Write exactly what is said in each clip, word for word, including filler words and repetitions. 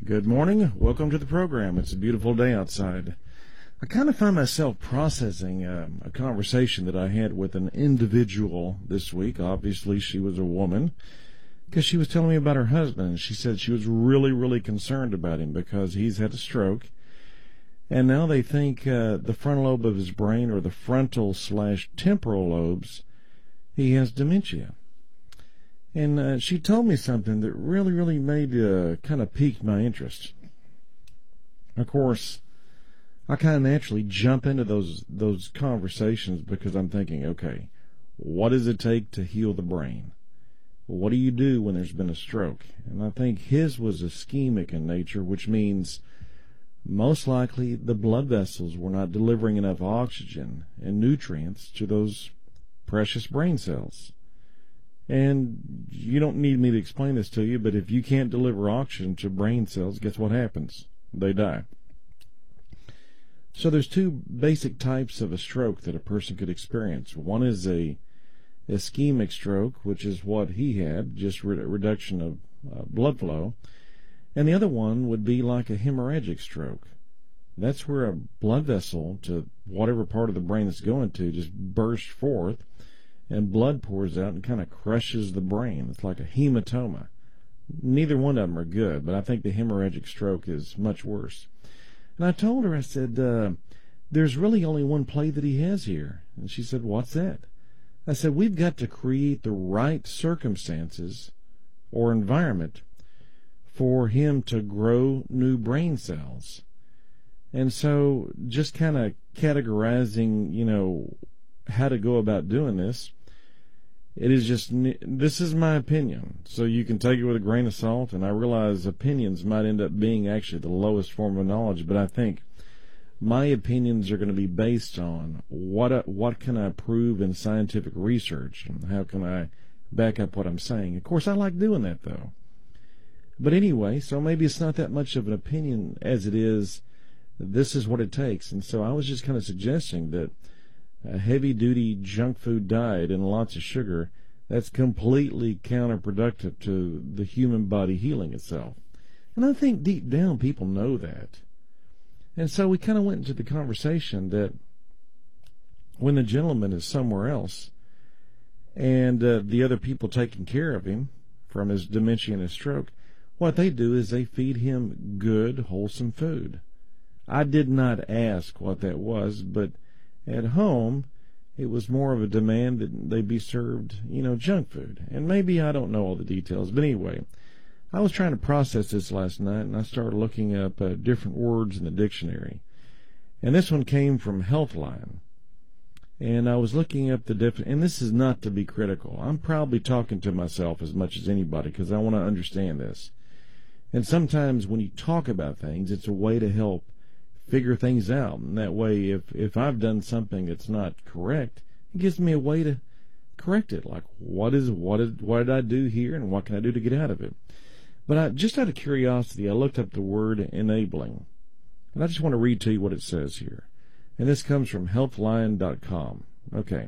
Good morning. Welcome to the program. It's a beautiful day outside. I kind of find myself processing uh, a conversation that I had with an individual this week. Obviously, she was a woman because she was telling me about her husband. She said she was really, really concerned about him because he's had a stroke. And now they think uh, the frontal lobe of his brain, or the frontal slash temporal lobes, he has dementia. And uh, she told me something that really, really made uh, kind of piqued my interest. Of course, I kind of naturally jump into those those conversations because I'm thinking, okay, what does it take to heal the brain? What do you do when there's been a stroke? And I think his was ischemic in nature, which means most likely the blood vessels were not delivering enough oxygen and nutrients to those precious brain cells. And you don't need me to explain this to you, but if you can't deliver oxygen to brain cells, guess what happens? They die. So there's two basic types of a stroke that a person could experience. One is a ischemic stroke, which is what he had, just re- reduction of uh, blood flow. And the other one would be like a hemorrhagic stroke. That's where a blood vessel to whatever part of the brain it's going to just bursts forth, and blood pours out and kind of crushes the brain. It's like a hematoma. Neither one of them are good, but I think the hemorrhagic stroke is much worse. And I told her, I said, uh, there's really only one play that he has here. And she said, what's that? I said, we've got to create the right circumstances or environment for him to grow new brain cells. And so just kind of categorizing, you know, how to go about doing this, it is just, this is my opinion, so you can take it with a grain of salt, and I realize opinions might end up being actually the lowest form of knowledge, but I think my opinions are going to be based on what what can I prove in scientific research, and how can I back up what I'm saying. Of course, I like doing that, though. But anyway, so maybe it's not that much of an opinion as it is, this is what it takes. And so I was just kind of suggesting that a heavy-duty junk food diet and lots of sugar, that's completely counterproductive to the human body healing itself. And I think deep down people know that. And so we kind of went into the conversation that when the gentleman is somewhere else and uh, the other people taking care of him from his dementia and his stroke, what they do is they feed him good, wholesome food. I did not ask what that was, but at home, it was more of a demand that they be served, you know, junk food. And maybe I don't know all the details, but anyway, I was trying to process this last night, and I started looking up uh, different words in the dictionary. And this one came from Healthline. And I was looking up the definition, and this is not to be critical. I'm probably talking to myself as much as anybody because I want to understand this. And sometimes when you talk about things, it's a way to help figure things out, and that way if if I've done something that's not correct, it gives me a way to correct it, like what is what did what did I do here and what can I do to get out of it. But I, just out of curiosity, I looked up the word enabling, and I just want to read to you what it says here, and this comes from healthline dot com. Okay.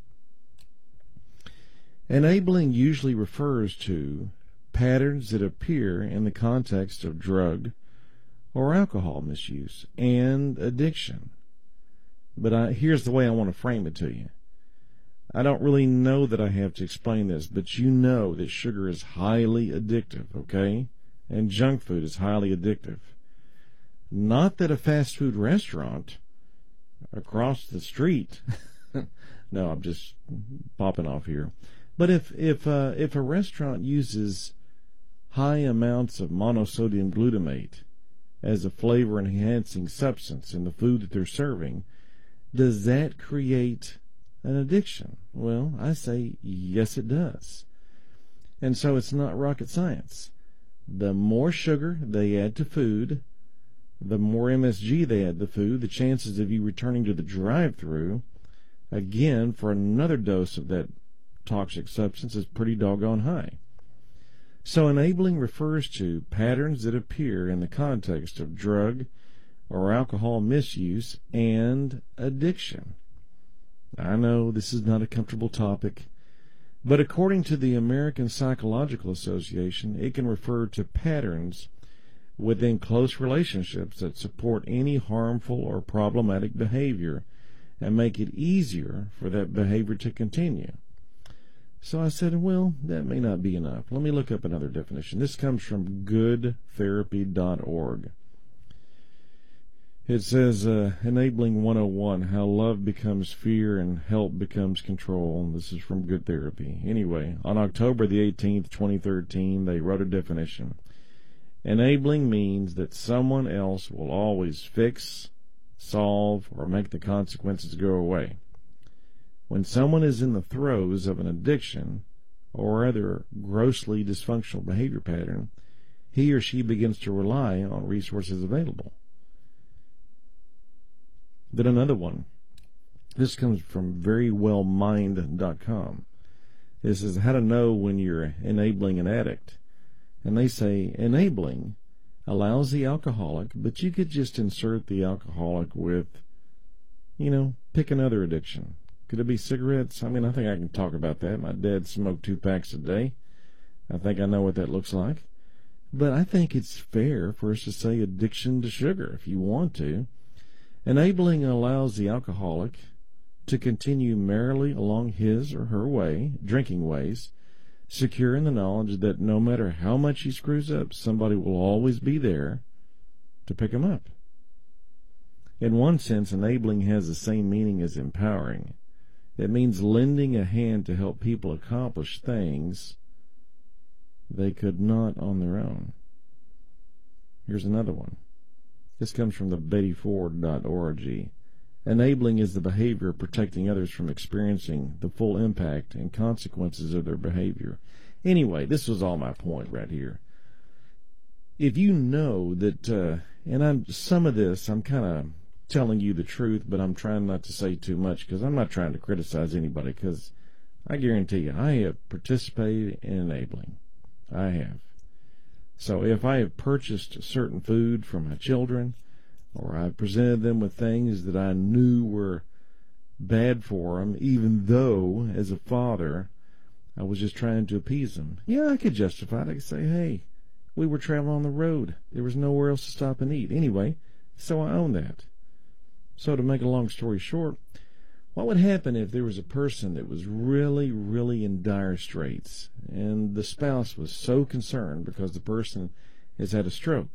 Enabling usually refers to patterns that appear in the context of drug or alcohol misuse and addiction. But I, here's the way I want to frame it to you. I don't really know that I have to explain this, but you know that sugar is highly addictive, okay? And junk food is highly addictive. Not that a fast food restaurant across the street, no, I'm just popping off here. But if if uh, if a restaurant uses high amounts of monosodium glutamate as a flavor-enhancing substance in the food that they're serving, does that create an addiction? Well, I say yes, it does. And so it's not rocket science. The more sugar they add to food, the more M S G they add to food, the chances of you returning to the drive-thru again for another dose of that toxic substance is pretty doggone high. So enabling refers to patterns that appear in the context of drug or alcohol misuse and addiction. I know this is not a comfortable topic, but according to the American Psychological Association, it can refer to patterns within close relationships that support any harmful or problematic behavior and make it easier for that behavior to continue. So I said, well, that may not be enough. Let me look up another definition. This comes from good therapy dot org. It says, uh, Enabling one oh one, How Love Becomes Fear and Help Becomes Control. This is from Good Therapy. Anyway, on October the eighteenth, twenty thirteen, they wrote a definition. Enabling means that someone else will always fix, solve, or make the consequences go away. When someone is in the throes of an addiction or other grossly dysfunctional behavior pattern, he or she begins to rely on resources available. Then another one. This comes from very well mind dot com. This is how to know when you're enabling an addict. And they say enabling allows the alcoholic, but you could just insert the alcoholic with, you know, pick another addiction. Could it be cigarettes? I mean, I think I can talk about that. My dad smoked two packs a day. I think I know what that looks like. But I think it's fair for us to say addiction to sugar if you want to. Enabling allows the alcoholic to continue merrily along his or her way, drinking ways, secure in the knowledge that no matter how much he screws up, somebody will always be there to pick him up. In one sense, enabling has the same meaning as empowering. It means lending a hand to help people accomplish things they could not on their own. Here's another one. This comes from the betty ford dot org. Enabling is the behavior of protecting others from experiencing the full impact and consequences of their behavior. Anyway, this was all my point right here. If you know that, uh, and I'm some of this, I'm kind of telling you the truth, but I'm trying not to say too much because I'm not trying to criticize anybody, because I guarantee you I have participated in enabling. I have. So if I have purchased certain food for my children, or I've presented them with things that I knew were bad for them, even though, as a father, I was just trying to appease them, yeah, I could justify it. I could say, hey, we were traveling on the road. There was nowhere else to stop and eat. Anyway, so I own that. So to make a long story short, what would happen if there was a person that was really, really in dire straits, and the spouse was so concerned because the person has had a stroke,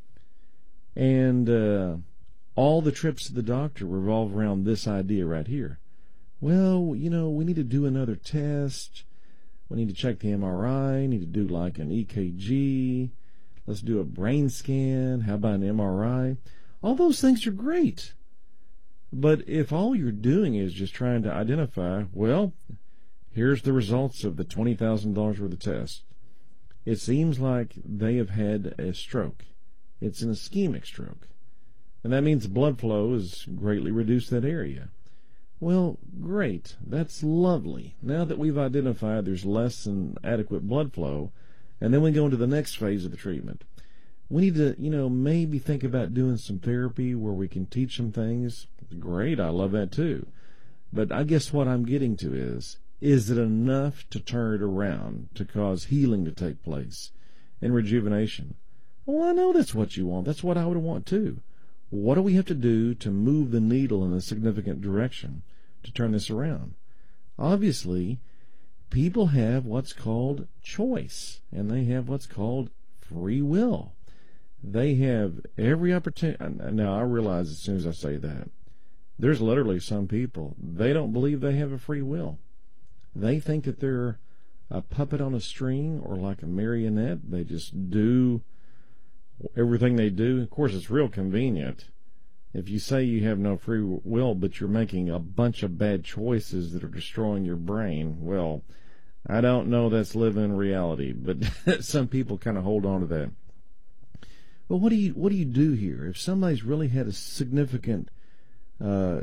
and uh, all the trips to the doctor revolve around this idea right here? Well, you know, we need to do another test. We need to check the M R I. Need to do like an E K G. Let's do a brain scan. How about an M R I? All those things are great. But if all you're doing is just trying to identify, well, here's the results of the twenty thousand dollars worth of tests, it seems like they have had a stroke. It's an ischemic stroke. And that means blood flow is greatly reduced in that area. Well, great. That's lovely. Now that we've identified there's less than adequate blood flow, and then we go into the next phase of the treatment, we need to, you know, maybe think about doing some therapy where we can teach them things. Great, I love that too. But I guess what I'm getting to is, is it enough to turn it around, to cause healing to take place and rejuvenation? Well, I know that's what you want. That's what I would want too. What do we have to do to move the needle in a significant direction to turn this around? Obviously, people have what's called choice, and they have what's called free will. They have every opportunity. Now, I realize as soon as I say that, there's literally some people, they don't believe they have a free will. They think that they're a puppet on a string or like a marionette. They just do everything they do. Of course, it's real convenient. If you say you have no free will, but you're making a bunch of bad choices that are destroying your brain, well, I don't know that's living in reality, but some people kind of hold on to that. But what do you what do you do here? If somebody's really had a significant uh,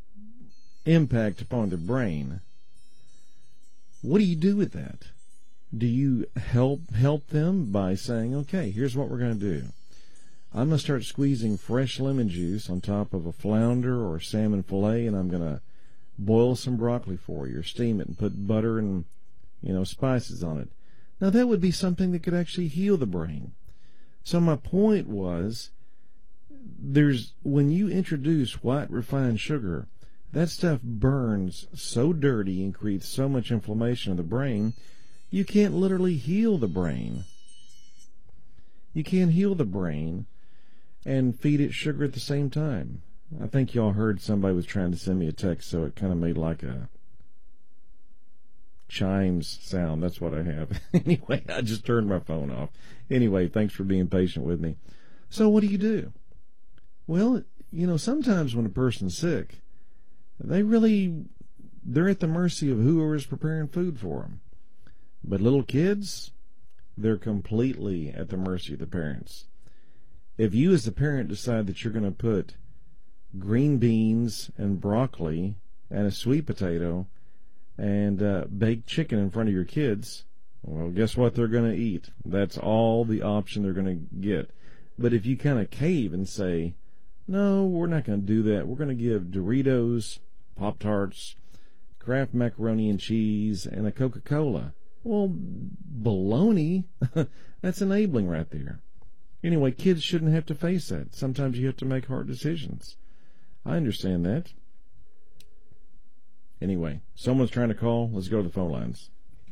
impact upon their brain, what do you do with that? Do you help help them by saying, okay, here's what we're going to do. I'm going to start squeezing fresh lemon juice on top of a flounder or salmon fillet, and I'm going to boil some broccoli for you, or steam it and put butter and, you know, spices on it. Now, that would be something that could actually heal the brain. So my point was, there's when you introduce white refined sugar, that stuff burns so dirty and creates so much inflammation of the brain, you can't literally heal the brain. You can't heal the brain and feed it sugar at the same time. I think y'all heard somebody was trying to send me a text, so it kind of made like a chimes sound. That's what I have. Anyway, I just turned my phone off. Anyway, thanks for being patient with me. So what do you do? Well, you know, sometimes when a person's sick, they really, they're at the mercy of whoever is preparing food for them. But little kids, they're completely at the mercy of the parents. If you as the parent decide that you're going to put green beans and broccoli and a sweet potato and uh, baked chicken in front of your kids, well, guess what they're going to eat? That's all the option they're going to get. But if you kind of cave and say, no, we're not going to do that. We're going to give Doritos, Pop-Tarts, Kraft macaroni and cheese, and a Coca-Cola. Well, baloney. That's enabling right there. Anyway, kids shouldn't have to face that. Sometimes you have to make hard decisions. I understand that. Anyway, someone's trying to call. Let's go to the phone lines.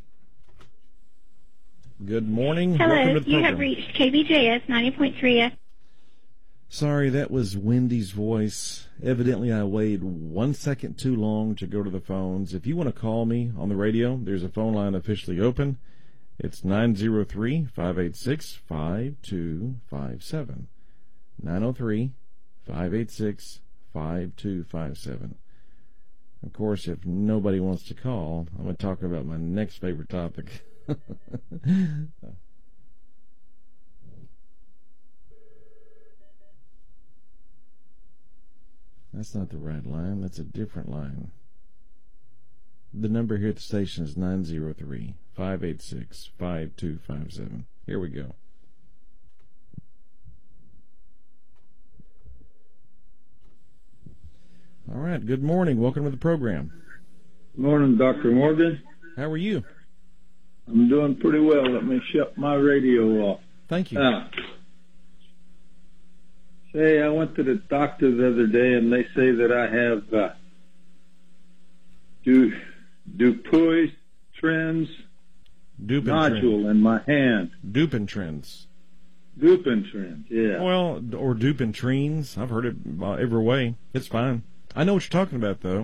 Good morning. Hello, Welcome to the you program. have reached K B J S ninety point three F. Sorry, that was Wendy's voice. Evidently, I waited one second too long to go to the phones. If you want to call me on the radio, there's a phone line officially open. It's nine oh three, five eight six, five two five seven. nine oh three, five eight six, five two five seven. Of course, if nobody wants to call, I'm going to talk about my next favorite topic. That's not the right line. That's a different line. The number here at the station is nine oh three, five eight six, five two five seven. Here we go. All right. Good morning. Welcome to the program. Good morning, Doctor Morgan. How are you? I'm doing pretty well. Let me shut my radio off. Thank you. Uh, say, I went to the doctor the other day, and they say that I have uh, du, Dupuytren's nodule in my hand. Dupuytren's. Dupuytren's, yeah. Well, or Dupuytren's. I've heard it uh, every way. It's fine. I know what you're talking about, though.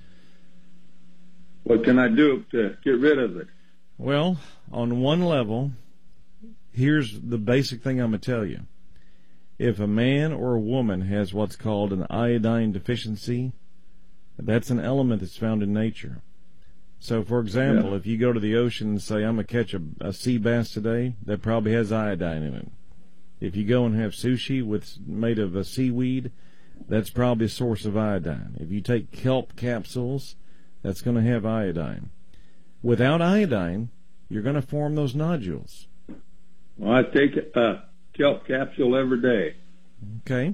What can I do to get rid of it? Well, on one level, here's the basic thing I'm going to tell you. If a man or a woman has what's called an iodine deficiency, that's an element that's found in nature. So, for example, yeah. if you go to the ocean and say, I'm going to catch a, a sea bass today, that probably has iodine in it. If you go and have sushi with made of a seaweed, that's probably a source of iodine. If you take kelp capsules, that's going to have iodine. Without iodine, you're going to form those nodules. Well, I take a kelp capsule every day. Okay.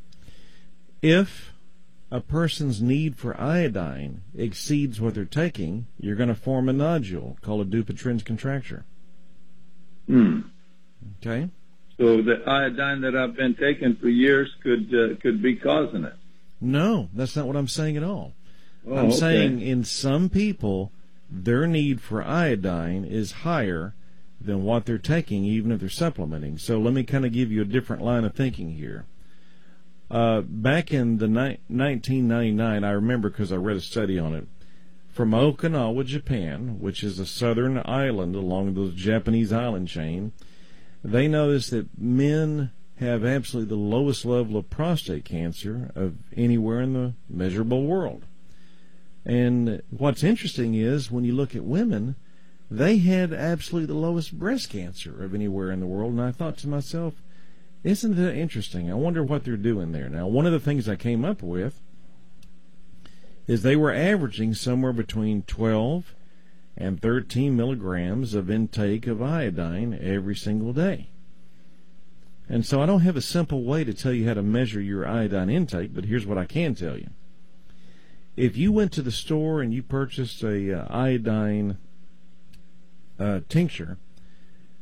If a person's need for iodine exceeds what they're taking, you're going to form a nodule called a Dupuytren's contracture. Hmm. Okay. So the iodine that I've been taking for years could uh, could be causing it. No, that's not what I'm saying at all. Oh, I'm okay. saying in some people, their need for iodine is higher than what they're taking, even if they're supplementing. So let me kind of give you a different line of thinking here. Uh, back in the ni- nineteen ninety-nine, I remember because I read a study on it, from Okinawa, Japan, which is a southern island along the Japanese island chain, they noticed that men have absolutely the lowest level of prostate cancer of anywhere in the measurable world. And what's interesting is when you look at women, they had absolutely the lowest breast cancer of anywhere in the world. And I thought to myself, isn't that interesting? I wonder what they're doing there. Now, one of the things I came up with is they were averaging somewhere between twelve and thirteen milligrams of intake of iodine every single day. And so I don't have a simple way to tell you how to measure your iodine intake, but here's what I can tell you. If you went to the store and you purchased a uh, iodine uh, tincture,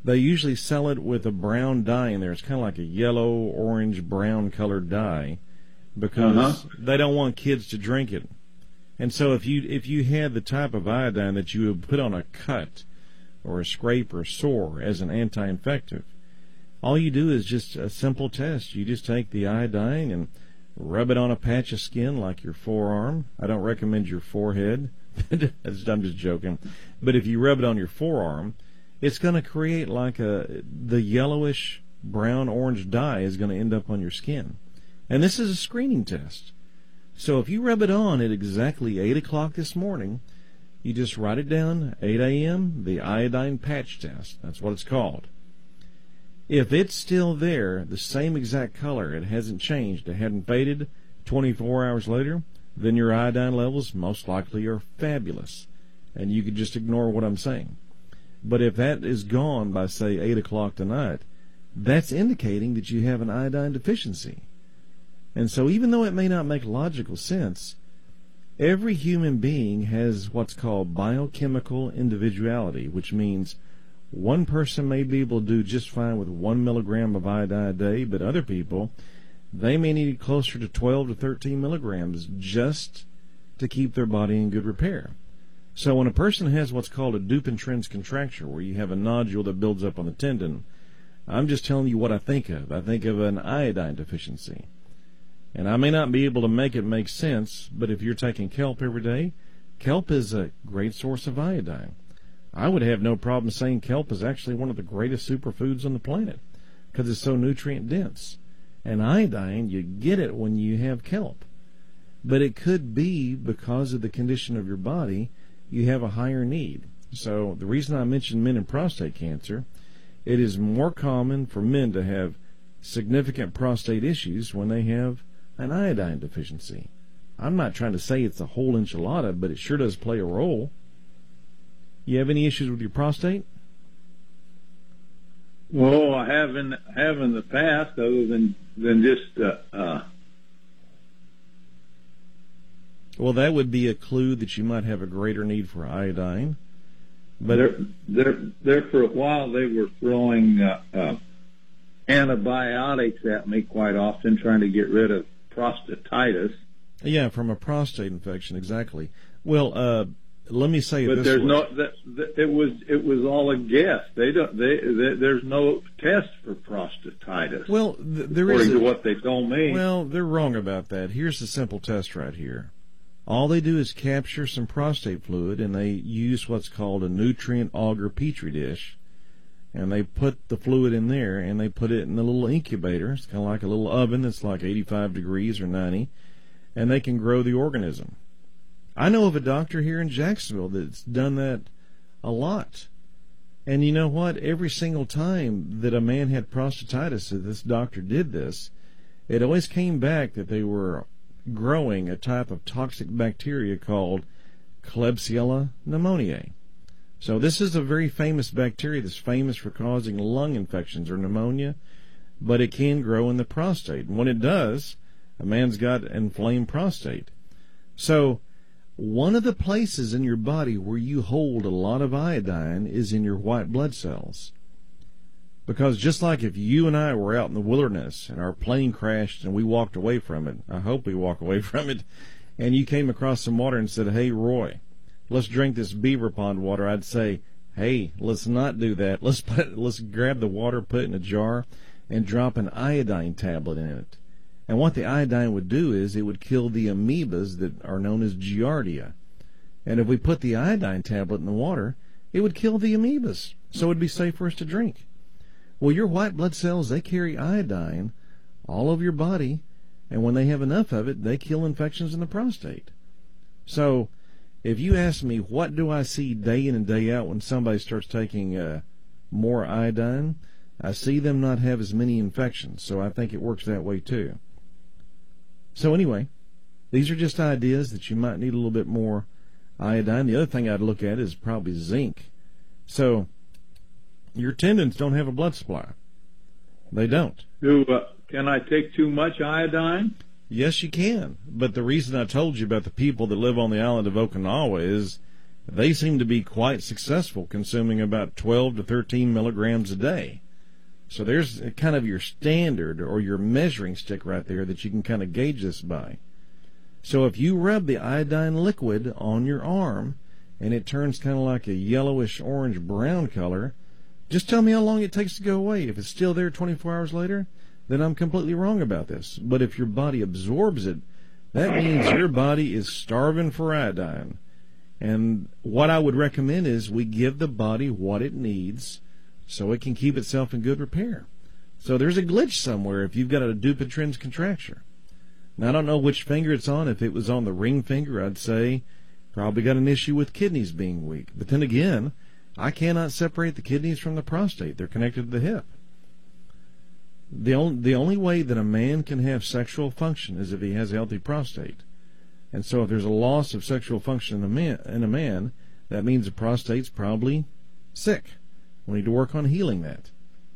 they usually sell it with a brown dye in there. It's kind of like a yellow, orange, brown colored dye because Uh-huh. they don't want kids to drink it. And so if you if you had the type of iodine that you would put on a cut or a scrape or sore as an anti-infective, all you do is just a simple test. You just take the iodine and rub it on a patch of skin like your forearm. I don't recommend your forehead. I'm just joking. But if you rub it on your forearm, it's going to create like a the yellowish brown orange dye is going to end up on your skin. And this is a screening test. So if you rub it on at exactly eight o'clock this morning, you just write it down, eight a.m., the iodine patch test. That's what it's called. If it's still there, the same exact color, it hasn't changed, it hadn't faded, twenty-four hours later, then your iodine levels most likely are fabulous. And you could just ignore what I'm saying. But if that is gone by, say, eight o'clock tonight, that's indicating that you have an iodine deficiency. And so even though it may not make logical sense, every human being has what's called biochemical individuality, which means one person may be able to do just fine with one milligram of iodine a day, but other people, they may need closer to twelve to thirteen milligrams just to keep their body in good repair. So when a person has what's called a Dupuytren's contracture, where you have a nodule that builds up on the tendon, I'm just telling you what I think of. I think of an iodine deficiency. And I may not be able to make it make sense, but if you're taking kelp every day, kelp is a great source of iodine. I would have no problem saying kelp is actually one of the greatest superfoods on the planet because it's so nutrient dense. And iodine, you get it when you have kelp. But it could be because of the condition of your body, you have a higher need. So the reason I mentioned men and prostate cancer, it is more common for men to have significant prostate issues when they have an iodine deficiency. I'm not trying to say it's a whole enchilada, but it sure does play a role. You have any issues with your prostate? Well, I have in have in the past, other than than just. Uh, uh, well, that would be a clue that you might have a greater need for iodine. But there, there, there for a while they were throwing uh, uh, antibiotics at me quite often, trying to get rid of prostatitis. Yeah, from a prostate infection, exactly. Well, uh, let me say but this there's way. no that, that, it was it was all a guess. They don't they, they there's no test for prostatitis. Well, th- there according is to a, what they told me. Well, they're wrong about that. Here's the simple test right here. All they do is capture some prostate fluid, and they use what's called a nutrient auger petri dish, and they put the fluid in there, and they put it in a little incubator. It's kind of like a little oven that's like eighty-five degrees or ninety, and they can grow the organism. I know of a doctor here in Jacksonville that's done that a lot. And you know what? Every single time that a man had prostatitis, that this doctor did this, it always came back that they were growing a type of toxic bacteria called Klebsiella pneumoniae. So this is a very famous bacteria that's famous for causing lung infections or pneumonia, but it can grow in the prostate. And when it does, a man's got an inflamed prostate. So one of the places in your body where you hold a lot of iodine is in your white blood cells. Because just like if you and I were out in the wilderness and our plane crashed and we walked away from it, I hope we walk away from it, and you came across some water and said, "Hey, Roy, let's drink this beaver pond water," I'd say, "Hey, let's not do that. Let's put, let's grab the water, put it in a jar, and drop an iodine tablet in it." And what the iodine would do is it would kill the amoebas that are known as Giardia. And if we put the iodine tablet in the water, it would kill the amoebas, so it would be safe for us to drink. Well, your white blood cells, they carry iodine all over your body, and when they have enough of it, they kill infections in the prostate. So if you ask me, what do I see day in and day out when somebody starts taking uh, more iodine, I see them not have as many infections. So I think it works that way too. So anyway, these are just ideas that you might need a little bit more iodine. The other thing I'd look at is probably zinc. So your tendons don't have a blood supply. They don't. Do, uh, can I take too much iodine? Yes, you can. But the reason I told you about the people that live on the island of Okinawa is they seem to be quite successful, consuming about twelve to thirteen milligrams a day. So there's kind of your standard or your measuring stick right there that you can kind of gauge this by. So if you rub the iodine liquid on your arm and it turns kind of like a yellowish orange brown color, just tell me how long it takes to go away. If it's still there twenty-four hours later, then I'm completely wrong about this. But if your body absorbs it, that means your body is starving for iodine. And what I would recommend is we give the body what it needs so it can keep itself in good repair. So there's a glitch somewhere if you've got a Dupuytren's contracture. Now, I don't know which finger it's on. If it was on the ring finger, I'd say probably got an issue with kidneys being weak. But then again, I cannot separate the kidneys from the prostate. They're connected to the hip. The only, the only way that a man can have sexual function is if he has a healthy prostate. And so if there's a loss of sexual function in a man, in a man that means the prostate's probably sick. We need to work on healing that.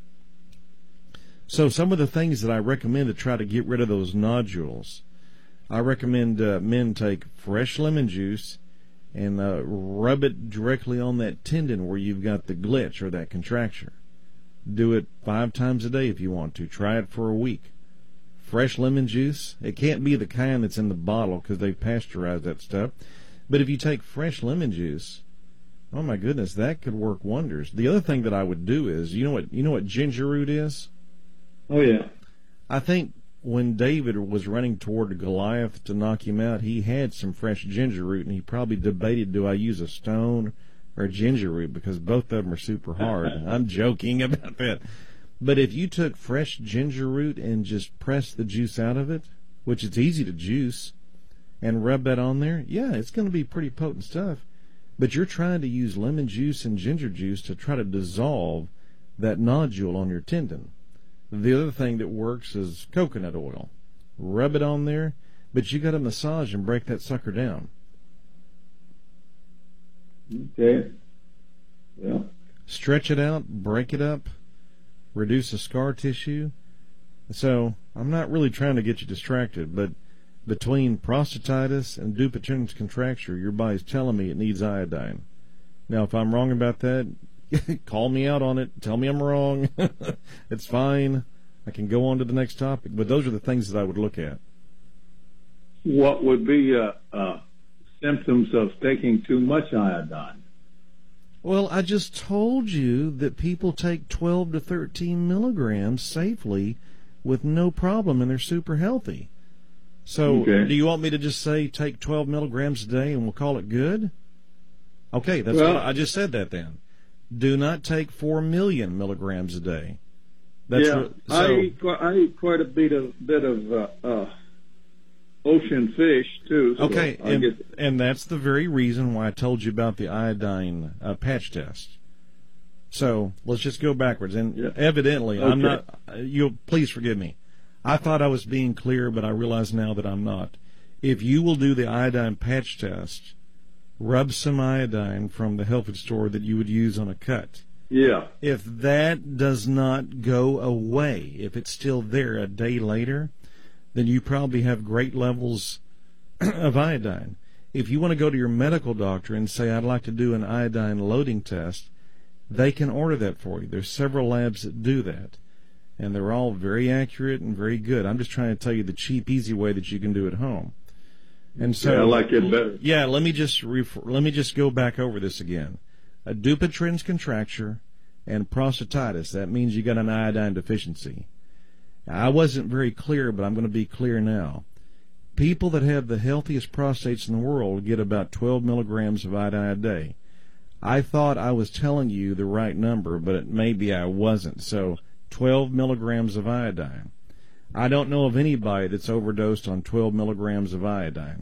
So some of the things that I recommend to try to get rid of those nodules, I recommend uh, men take fresh lemon juice and uh, rub it directly on that tendon where you've got the glitch or that contracture. Do it five times a day if you want to. Try it for a week. Fresh lemon juice. It can't be the kind that's in the bottle because they've pasteurized that stuff. But if you take fresh lemon juice, oh my goodness, that could work wonders. The other thing that I would do is, you know what, you know what ginger root is? Oh yeah. I think when David was running toward Goliath to knock him out, he had some fresh ginger root, and he probably debated, do I use a stone or ginger root, because both of them are super hard. I'm joking about that. But if you took fresh ginger root and just pressed the juice out of it, which it's easy to juice, and rub that on there, yeah, it's going to be pretty potent stuff. But you're trying to use lemon juice and ginger juice to try to dissolve that nodule on your tendon. The other thing that works is coconut oil. Rub it on there, but you got to massage and break that sucker down. Okay. Yeah. Stretch it out, break it up, reduce the scar tissue. So I'm not really trying to get you distracted, but between prostatitis and Dupuytren's contracture, your body's telling me it needs iodine. Now, if I'm wrong about that, call me out on it. Tell me I'm wrong. It's fine. I can go on to the next topic. But those are the things that I would look at. What would be uh, uh, symptoms of taking too much iodine? Well, I just told you that people take twelve to thirteen milligrams safely with no problem, and they're super healthy. So okay. Do you want me to just say take twelve milligrams a day and we'll call it good? Okay, that's well, what I just said that then. Do not take four million milligrams a day. That's yeah, what, so, I, eat quite, I eat quite a bit of, bit of uh, uh, ocean fish, too. So okay, I and, get... and that's the very reason why I told you about the iodine uh, patch test. So let's just go backwards. And yeah. evidently, okay. I'm not, you'll please forgive me. I thought I was being clear, but I realize now that I'm not. If you will do the iodine patch test, rub some iodine from the health food store that you would use on a cut. Yeah. If that does not go away, if it's still there a day later, then you probably have great levels of iodine. If you want to go to your medical doctor and say, I'd like to do an iodine loading test, they can order that for you. There's several labs that do that, and they're all very accurate and very good. I'm just trying to tell you the cheap, easy way that you can do at home. And so, yeah, I like it better. Yeah, let me just refer, let me just go back over this again. A Dupuytren's contracture and prostatitis, that means you got an iodine deficiency. Now, I wasn't very clear, but I'm going to be clear now. People that have the healthiest prostates in the world get about twelve milligrams of iodine a day. I thought I was telling you the right number, but it, maybe I wasn't. So twelve milligrams of iodine. I don't know of anybody that's overdosed on twelve milligrams of iodine.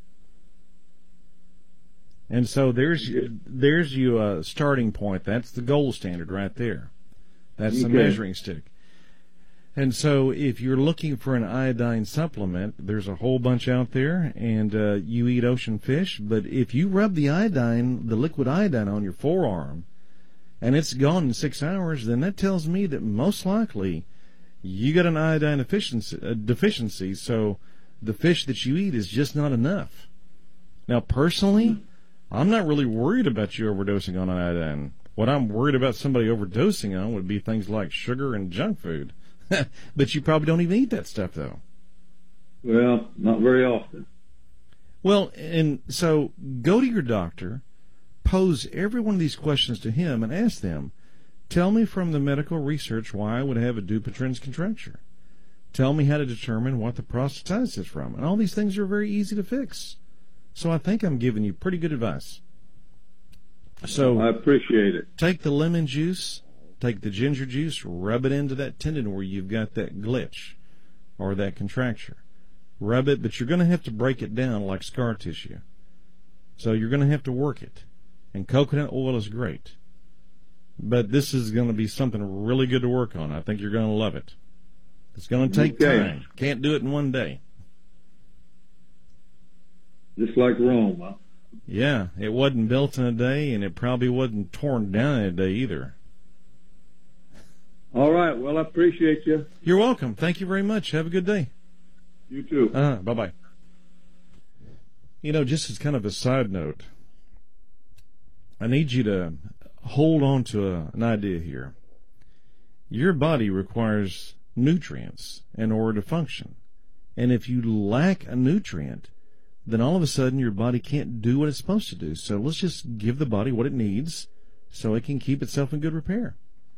And so there's there's you a starting point. That's the gold standard right there. That's the okay. measuring stick. And so if you're looking for an iodine supplement, there's a whole bunch out there, and uh, you eat ocean fish. But if you rub the iodine, the liquid iodine on your forearm, and it's gone in six hours, then that tells me that most likely you got an iodine deficiency, uh, deficiency. So the fish that you eat is just not enough. Now, personally, I'm not really worried about you overdosing on iodine. What I'm worried about somebody overdosing on would be things like sugar and junk food. But you probably don't even eat that stuff, though. Well, not very often. Well, and so go to your doctor, pose every one of these questions to him, and ask them, tell me from the medical research why I would have a Dupuytren's contracture. Tell me how to determine what the prostatitis is from. And all these things are very easy to fix. So I think I'm giving you pretty good advice. So I appreciate it. Take the lemon juice, take the ginger juice, rub it into that tendon where you've got that glitch or that contracture. Rub it, but you're going to have to break it down like scar tissue. So you're going to have to work it. And coconut oil is great. But this is going to be something really good to work on. I think you're going to love it. It's going to take Okay. time. Can't do it in one day. Just like Rome, huh? Yeah, it wasn't built in a day, and it probably wasn't torn down in a day either. All right. Well, I appreciate you. You're welcome. Thank you very much. Have a good day. You too. Uh, bye-bye. You know, just as kind of a side note, I need you to hold on to a, an idea here. Your body requires nutrients in order to function. And if you lack a nutrient, then all of a sudden your body can't do what it's supposed to do. So let's just give the body what it needs so it can keep itself in good repair.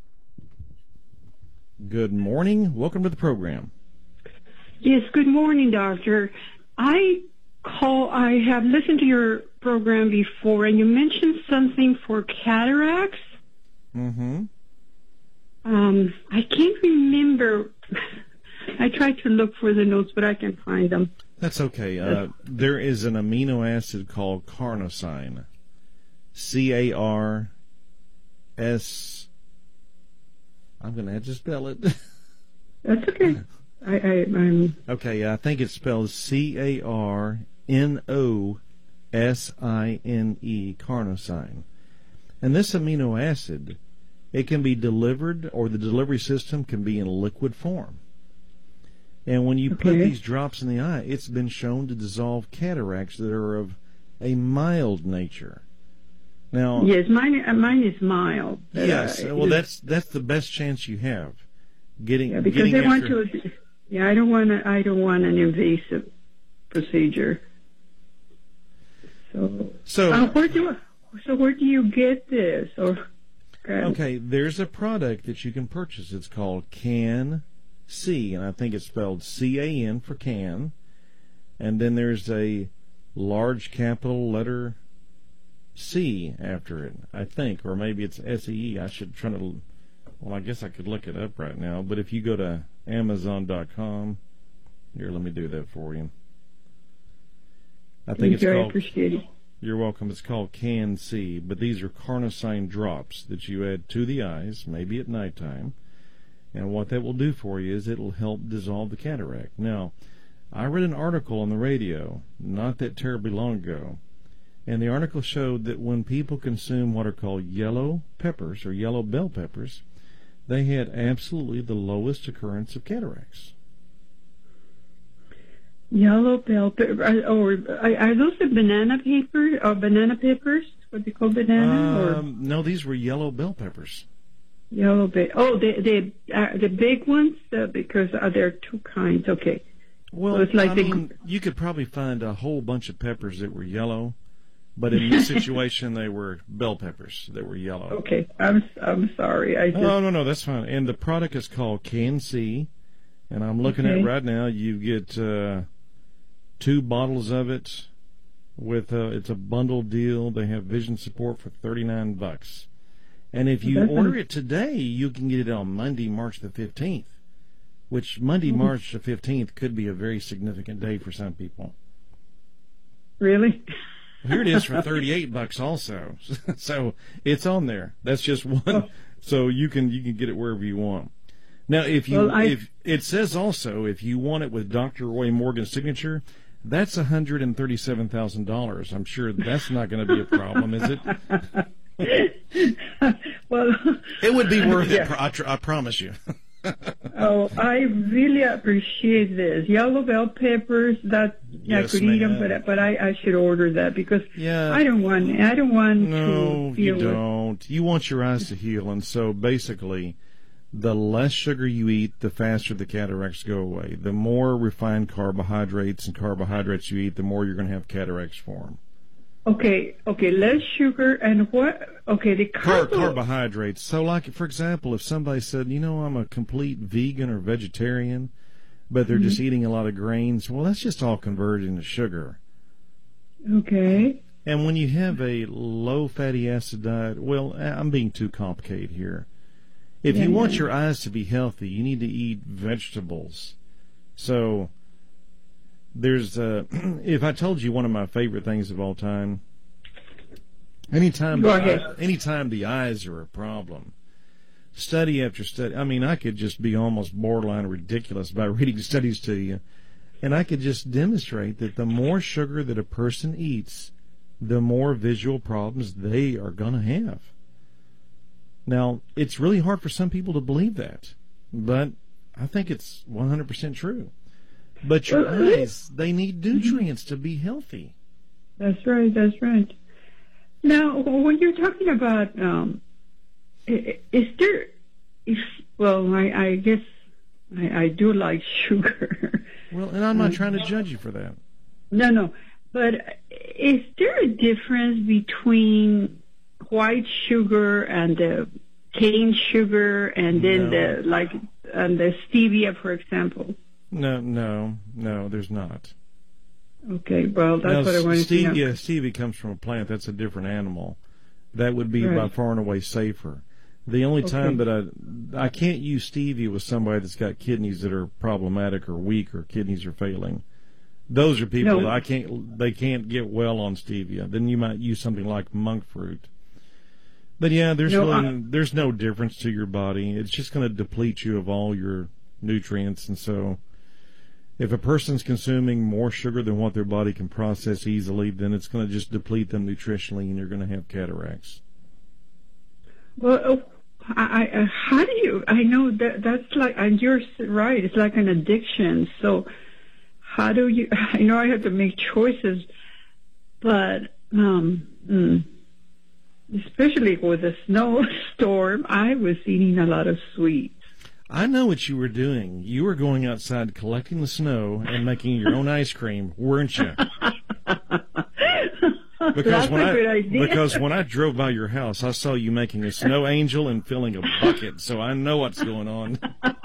Good morning. Welcome to the program. Yes, good morning, doctor. I call. I have listened to your program before, and you mentioned something for cataracts. Mm-hmm. Um, I can't remember. I tried to look for the notes, but I can't find them. That's okay. Uh, there is an amino acid called carnosine. C A R S. I'm going to have to spell it. That's okay. I, I, I'm... Okay, I think it's spelled C A R N O S I N E, carnosine. And this amino acid, it can be delivered, or the delivery system can be in liquid form. And when you Okay. put these drops in the eye, it's been shown to dissolve cataracts that are of a mild nature. Now, Yes, mine. uh, Mine is mild. but, yes, uh, well, that's that's the best chance you have. Getting yeah, because getting they want after, to. Yeah, I don't want. To, I don't want an invasive procedure. So, So uh, where do so where do you get this? Or okay, there's a product that you can purchase. It's called Can C, and I think it's spelled C A N for can. And then there's a large capital letter C after it, I think, or maybe it's S E E. I should try to. Well, I guess I could look it up right now. But if you go to Amazon dot com, here, let me do that for you. I think it's very called. appreciated. You're welcome. It's called Can C, but these are carnosine drops that you add to the eyes, maybe at nighttime. And what that will do for you is it'll help dissolve the cataract. Now, I read an article on the radio not that terribly long ago, and the article showed that when people consume what are called yellow peppers or yellow bell peppers, they had absolutely the lowest occurrence of cataracts. Yellow bell pepper, or are, are those the banana paper or banana peppers? What they call banana Um, no, these were yellow bell peppers. or yellow bell? Oh, the the uh, the big ones uh, because uh, there are two kinds. Okay. Well, So it's like I the- mean, you could probably find a whole bunch of peppers that were yellow, but in this situation, they were bell peppers that were yellow. Okay. I'm I'm sorry. I just Oh, no, no, that's fine. And the product is called Can C, and I'm looking Okay. at right now. You get uh, two bottles of it with uh, it's a bundle deal. They have vision support for thirty-nine bucks, and if you That's order nice. it today, you can get it on Monday, March the fifteenth. Which Monday, Mm-hmm. March the fifteenth could be a very significant day for some people. really. Here it is for thirty-eight bucks also. So it's on there. That's just one. Oh. So you can you can get it wherever you want. Now if you Well, I- if it says also if you want it with Doctor Roy Morgan's signature, that's one hundred thirty-seven thousand dollars. I'm sure that's not going to be a problem, is it? Well, It would be worth Yeah. it. I, tr- I promise you. Oh, I really appreciate this. Yellow bell peppers, that Yes, I could eat them, ma'am. but but I, I should order that because Yeah. I don't want I don't want No, to you feel don't. You want your eyes to heal, and so basically, the less sugar you eat, the faster the cataracts go away. The more refined carbohydrates and carbohydrates you eat, the more you're going to have cataracts form. Okay, okay, less sugar and what? Okay, the Car- carbo. carbohydrates. So, like, for example, if somebody said, you know, I'm a complete vegan or vegetarian, but they're just eating a lot of grains, well, that's just all converted into sugar. Okay. And when you have a low fatty acid diet, well, I'm being too complicated here. If Yeah, you want yeah. your eyes to be healthy, you need to eat vegetables. So, there's, uh, if I told you one of my favorite things of all time, anytime, Go the ahead. eye- anytime the eyes are a problem, study after study, I mean, I could just be almost borderline ridiculous by reading studies to you, and I could just demonstrate that the more sugar that a person eats, the more visual problems they are going to have. Now, it's really hard for some people to believe that, but I think it's one hundred percent true. But your Well, eyes, they need nutrients to be healthy. That's right. That's right. Now, when you're talking about, um, i- is there, if well, I, I guess I, I do like sugar. Well, and I'm not trying to judge you for that. No, no. But is there a difference between white sugar and the cane sugar and then No. the, like, and the stevia, for example? No, no, no, there's not. Okay, well, that's Now, what I wanted to know. stevia, stevia comes from a plant. That's a different animal. That would be by Right. far and away safer. The only time Okay. that I I can't use stevia with somebody that's got kidneys that are problematic or weak or kidneys are failing. Those are people No. that I can't. They can't get well on stevia. Then you might use something like monk fruit. But yeah, there's No, really, I- there's no difference to your body. It's just going to deplete you of all your nutrients, and so if a person's consuming more sugar than what their body can process easily, then it's going to just deplete them nutritionally, and you're going to have cataracts. Well, oh, I, I, how do you, I know that that's like, and you're right, it's like an addiction. So how do you, I know I have to make choices, but, um, mm, especially with a snowstorm, I was eating a lot of sweets. I know what you were doing. You were going outside collecting the snow and making your own ice cream, weren't you? Because That's when a I good idea. because when I drove by your house, I saw you making a snow angel and filling a bucket, so I know what's going on.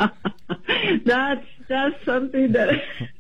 that's that's something that.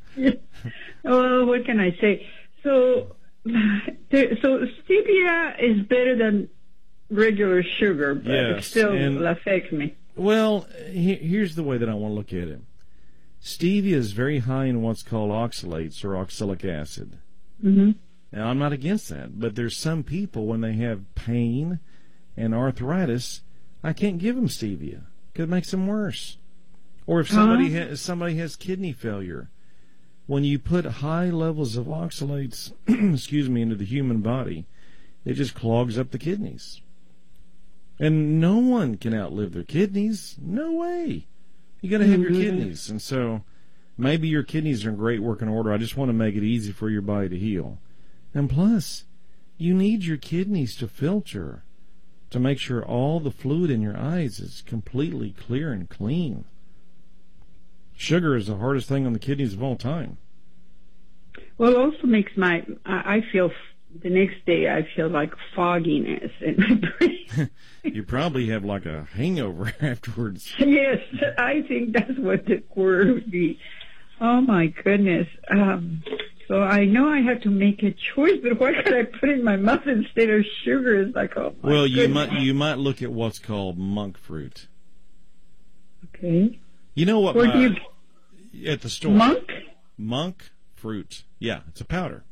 Oh, what can I say? So, there, so stevia is better than regular sugar, but it Yes, still and- affects me. Well, he, here's the way that I want to look at it. Stevia is very high in what's called oxalates or oxalic acid. Hmm. Now, I'm not against that, but there's some people, when they have pain and arthritis, I can't give them stevia because it makes them worse. Or if somebody Huh? has somebody has kidney failure, when you put high levels of oxalates, excuse me, into the human body, it just clogs up the kidneys. And no one can outlive their kidneys. No way. You got to have your Mhm. kidneys, and so maybe your kidneys are in great working order. I just want to make it easy for your body to heal. And plus, you need your kidneys to filter, to make sure all the fluid in your eyes is completely clear and clean. Sugar is the hardest thing on the kidneys of all time. Well, it also makes my I, I feel the next day I feel like fogginess in my brain. You probably have like a hangover afterwards. Yes, I think that's what the word would be. Oh my goodness. Um, so I know I have to make a choice, but what could I put in my mouth instead of sugar? It's like, oh my Well, you goodness. might you might look at what's called monk fruit. Okay. You know what? Where my- do you at the store. monk? Monk fruit. Yeah, it's a powder.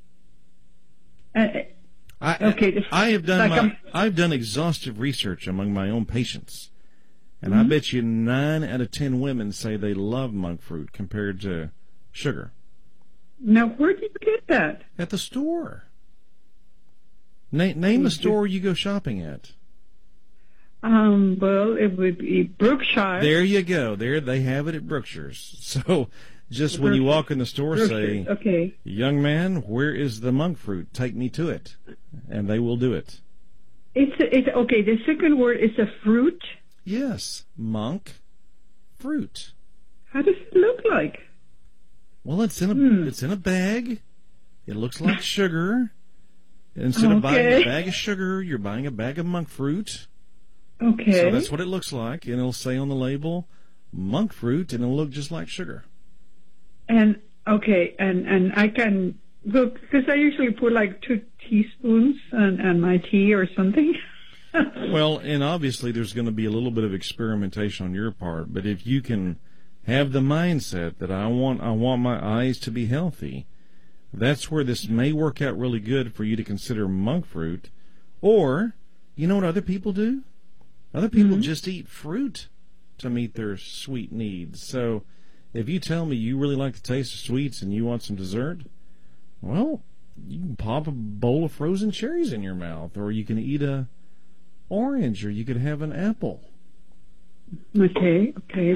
Uh, I, Okay, this- I have done like my, I'm- I've done exhaustive research among my own patients, and Mm-hmm. I bet you nine out of ten women say they love monk fruit compared to sugar now, where do you get that? at the store. Na- name a store you go shopping at. Um, well, it would be Brookshire. There you go. There they have it at Brookshire's. So just when you walk in the store, say, okay, young man, where is the monk fruit? Take me to it. And they will do it. It's, it's okay. The second word is a fruit. Yes, monk fruit. How does it look like? Well, it's in a Hmm. it's in a bag. It looks like sugar. Instead of Okay. buying a bag of sugar, you're buying a bag of monk fruit. Okay. So that's what it looks like, and it'll say on the label, monk fruit, and it'll look just like sugar. And okay, and and I can look because I usually put like two teaspoons on, on my tea or something. Well, and obviously there's going to be a little bit of experimentation on your part, but if you can have the mindset that I want I want my eyes to be healthy, that's where this may work out really good for you to consider monk fruit. Or, you know what other people do? Other people Mm-hmm. just eat fruit to meet their sweet needs. So if you tell me you really like the taste of sweets and you want some dessert, well, you can pop a bowl of frozen cherries in your mouth, or you can eat a orange, or you could have an apple. Okay, okay.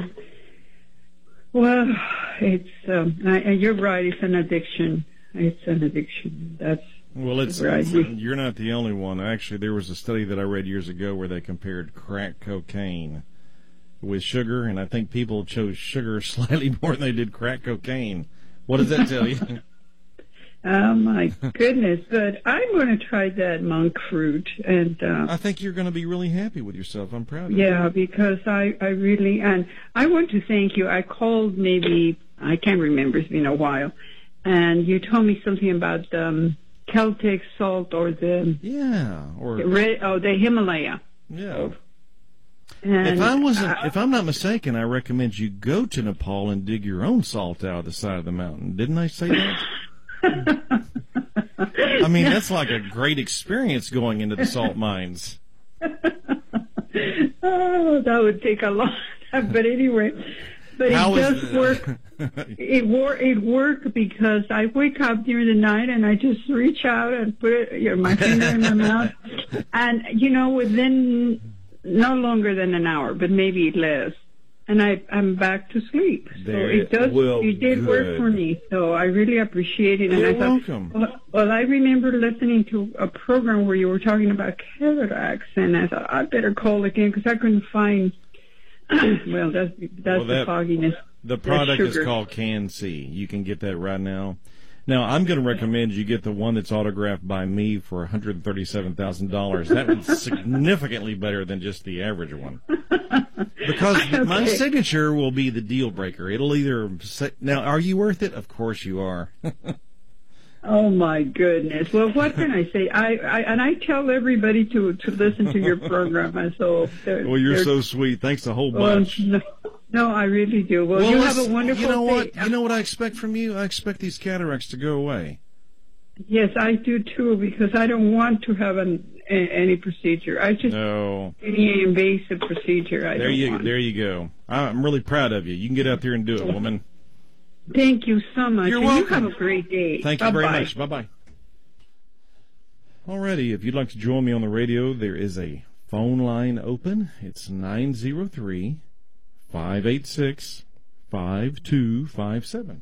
Well, it's um, I, and you're right. It's an addiction. It's an addiction. That's Well, it's right. you're not the only one. Actually, there was a study that I read years ago where they compared crack cocaine with sugar, and I think people chose sugar slightly more than they did crack cocaine. What does that tell you? Oh my goodness! But I'm going to try that monk fruit, and uh, I think you're going to be really happy with yourself. I'm proud of you. yeah, because I I really and I want to thank you. I called maybe I can't remember. It's been a while, and you told me something about um, Celtic salt or the Yeah, or red, oh the Himalaya. yeah. And If I wasn't, if I'm not mistaken, I recommend you go to Nepal and dig your own salt out of the side of the mountain. Didn't I say that? I mean, that's like a great experience going into the salt mines. Oh, that would take a lot. But anyway, but How it is does the- work. It wor It worked because I wake up during the night and I just reach out and put it, you know, my finger in my mouth, and you know, within no longer than an hour, but maybe less, and I I'm back to sleep. So There- it does. well, it did work good. for me. So I really appreciate it. And You're I thought, welcome. Well, well, I remember listening to a program where you were talking about cataracts, and I thought I'd better call again because I couldn't find. Well, that's that's Well, the that- fogginess. The product is sugar. called Can C. You can get that right now. Now, I'm going to recommend you get the one that's autographed by me for one hundred thirty-seven thousand dollars. That one's significantly better than just the average one. Because my Okay. signature will be the deal breaker. It'll either say, now, are you worth it? Of course you are. Oh my goodness! Well, what can I say? I, I and I tell everybody to to listen to your program, and so. they're- Well, you're they're- so sweet. Thanks a whole well, bunch. no, no, I really do. Well, you have a listen, wonderful You know what? day. You know what I expect from you? I expect these cataracts to go away. Yes, I do too, because I don't want to have an, a, any procedure. I just No. any invasive procedure. I There don't you want. there you go. I'm really proud of you. You can get out there and do it, woman. Thank you so much. You're and welcome. You have a great day. Thank you very Bye-bye. much. Bye-bye. Alrighty, if you'd like to join me on the radio, there is a phone line open. It's nine zero three, five eight six, five two five seven.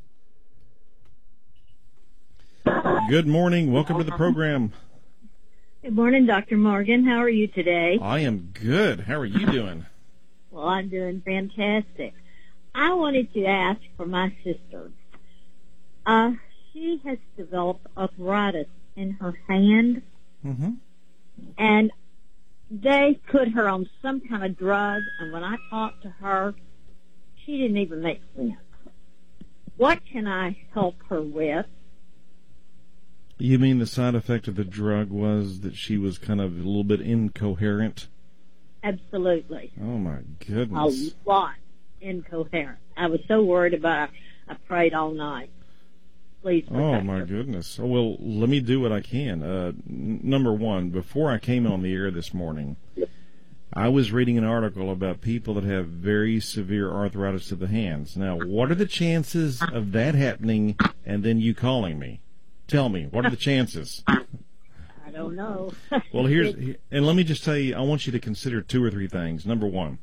Good morning. Welcome to the program. Good morning, Doctor Morgan. How are you today? I am good. How are you doing? Well, I'm doing fantastic. I wanted to ask for my sister. Uh, she has developed arthritis in her hand, Mm-hmm. and they put her on some kind of drug, and when I talked to her, she didn't even make sense. What can I help her with? You mean the side effect of the drug was that she was kind of a little bit incoherent? Absolutely. Oh, my A goodness. lot incoherent. I was so worried about her, I prayed all night. Please protect Oh, my her. goodness. Oh, well, let me do what I can. Uh, n- number one, before I came on the air this morning, I was reading an article about people that have very severe arthritis of the hands. Now, what are the chances of that happening and then you calling me? Tell me, what are the chances? I don't know. Well, here's, and let me just tell you, I want you to consider two or three things. Number one,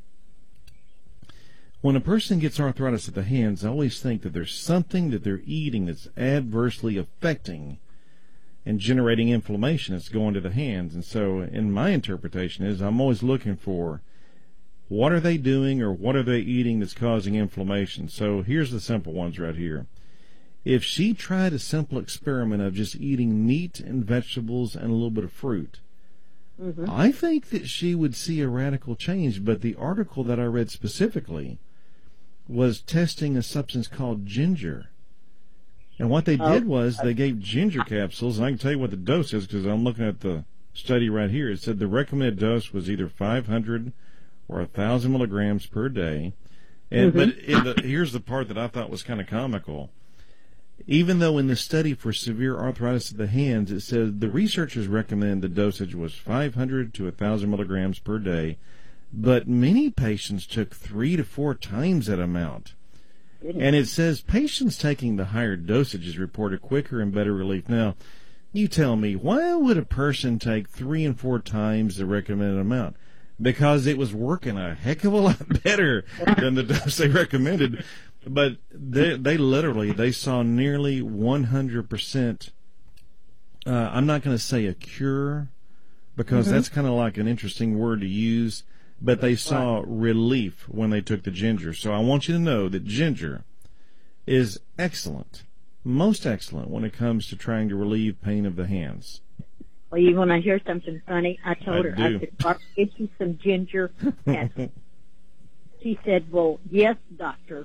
when a person gets arthritis at the hands, I always think that there's something that they're eating that's adversely affecting and generating inflammation that's going to the hands. And so, in my interpretation is, I'm always looking for what are they doing or what are they eating that's causing inflammation. So here's the simple ones right here. If she tried a simple experiment of just eating meat and vegetables and a little bit of fruit, mm-hmm. I think that she would see a radical change. But the article that I read specifically was testing a substance called ginger. And what they did was they gave ginger capsules, and I can tell you what the dose is because I'm looking at the study right here. It said the recommended dose was either five hundred or one thousand milligrams per day. And mm-hmm. But in the, here's the part that I thought was kind of comical. Even though in the study for severe arthritis of the hands, it said the researchers recommend the dosage was five hundred to one thousand milligrams per day, but many patients took three to four times that amount. Goodness. And it says patients taking the higher dosages reported quicker and better relief. Now, you tell me, why would a person take three and four times the recommended amount? Because it was working a heck of a lot better than the dose they recommended. But they, they literally, they saw nearly one hundred percent, uh, I'm not going to say a cure, because mm-hmm. that's kind of like an interesting word to use, but they saw relief when they took the ginger. So I want you to know that ginger is excellent, most excellent when it comes to trying to relieve pain of the hands. Well, you want to hear something funny? I told I her, do. I said, I'll get you some ginger. And she said, well, yes, doctor.